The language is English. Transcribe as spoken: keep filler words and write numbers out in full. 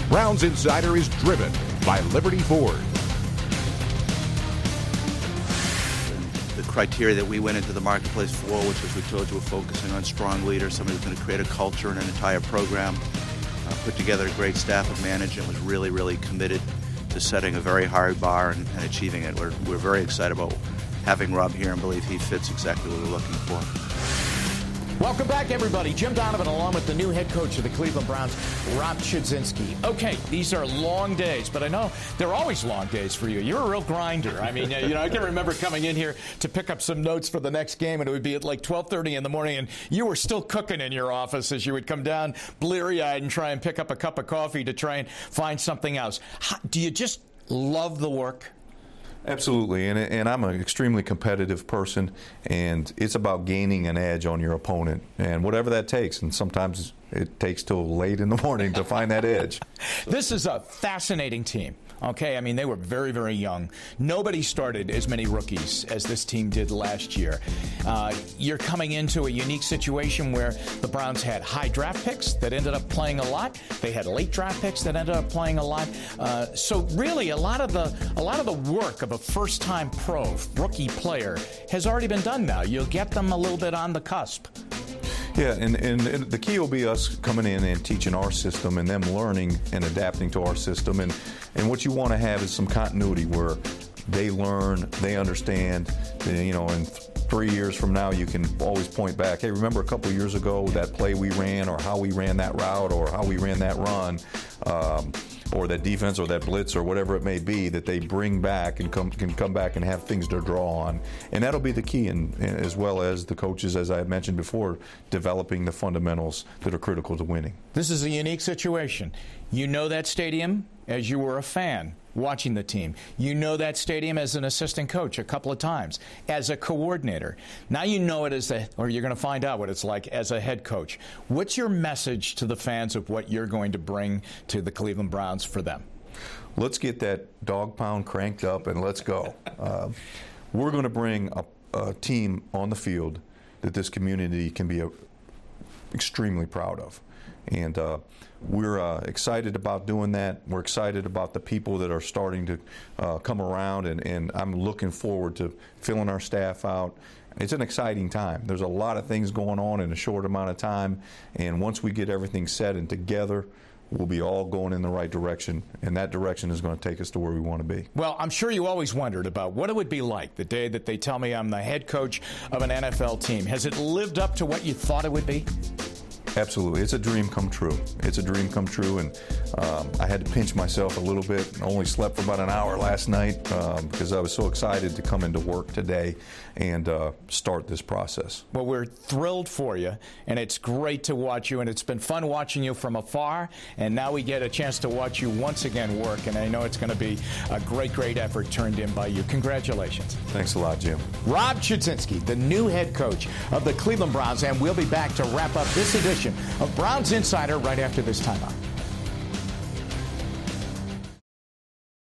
Browns Insider is driven by Liberty Ford. The criteria that we went into the marketplace for, which, as we told you, we're focusing on strong leaders, somebody who's going to create a culture and an entire program, uh, put together a great staff of management, was really, really committed to setting a very hard bar and, and achieving it. We're, we're very excited about having Rob here and believe he fits exactly what we're looking for. Welcome back, everybody. Jim Donovan, along with the new head coach of the Cleveland Browns, Rob Chudzinski. Okay, these are long days, but I know they're always long days for you. You're a real grinder. I mean, you know, I can remember coming in here to pick up some notes for the next game, and it would be at like twelve thirty in the morning, and you were still cooking in your office as you would come down bleary-eyed and try and pick up a cup of coffee to try and find something else. How, do you just love the work? Absolutely, and, and I'm an extremely competitive person, and it's about gaining an edge on your opponent, and whatever that takes, and sometimes it takes till late in the morning to find that edge. This is a fascinating team. Okay, I mean, they were very, very young. Nobody started as many rookies as this team did last year. Uh, you're coming into a unique situation where the Browns had high draft picks that ended up playing a lot. They had late draft picks that ended up playing a lot. Uh, so really, a lot of the a lot of the work of a first-time pro rookie player has already been done now. You'll get them a little bit on the cusp. Yeah, and, and, and the key will be us coming in and teaching our system and them learning and adapting to our system. And, and what you want to have is some continuity where they learn, they understand, they, you know, and three years from now you can always point back, hey, remember a couple of years ago that play we ran or how we ran that route or how we ran that run. Um, or that defense or that blitz or whatever it may be that they bring back and come, can come back and have things to draw on. And that'll be the key, in, in, as well as the coaches, as I had mentioned before, developing the fundamentals that are critical to winning. This is a unique situation. You know that stadium as you were a fan watching the team. You know that stadium as an assistant coach a couple of times, as a coordinator. Now you know it as a, or you're going to find out what it's like as a head coach. What's your message to the fans of what you're going to bring to the Cleveland Browns for them? Let's get that dog pound cranked up and let's go. Uh, we're going to bring a, a team on the field that this community can be a, extremely proud of. And uh, we're uh, excited about doing that. We're excited about the people that are starting to uh, come around, and, and I'm looking forward to filling our staff out. It's an exciting time. There's a lot of things going on in a short amount of time, and once we get everything set and together, we'll be all going in the right direction, and that direction is going to take us to where we want to be. Well, I'm sure you always wondered about what it would be like the day that they tell me I'm the head coach of an N F L team. Has it lived up to what you thought it would be? Absolutely. It's a dream come true. It's a dream come true, and um, I had to pinch myself a little bit. I only slept for about an hour last night um, because I was so excited to come into work today and uh, start this process. Well, we're thrilled for you, and it's great to watch you, and it's been fun watching you from afar, and now we get a chance to watch you once again work, and I know it's going to be a great, great effort turned in by you. Congratulations. Thanks a lot, Jim. Rob Chudzinski, the new head coach of the Cleveland Browns, and we'll be back to wrap up this edition of Browns Insider right after this timeout.